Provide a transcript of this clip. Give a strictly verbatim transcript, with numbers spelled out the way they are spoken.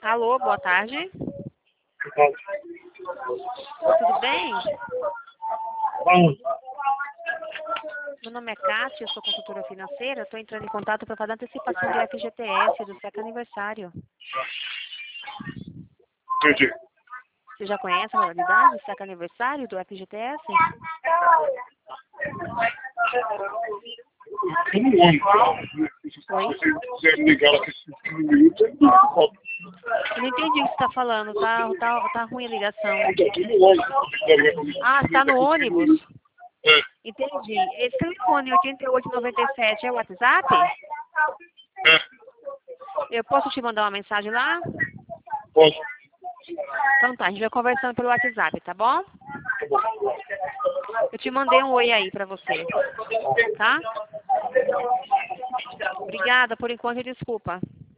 Alô, boa tarde. Tudo bem? Meu nome é Kátia, eu sou consultora financeira. Estou entrando em contato para fazer antecipação do F G T S, do sétimo aniversário. Entendi. Você já conhece a modalidade do sétimo aniversário do F G T S? Eu não amo. Oi? Se você quiser ligar aqui cinco minutos, eu não volto. Eu não entendi o que você está falando. Tá, tá, tá ruim a ligação. Eu tô no ônibus. Ah, está no ônibus? É. Entendi. Esse telefone oito oito nove sete é o WhatsApp? É. Eu posso te mandar uma mensagem lá? Posso. Então tá, a gente vai conversando pelo WhatsApp, tá bom? Tá bom. Eu te mandei um oi aí pra você, tá? Obrigada, por enquanto e desculpa.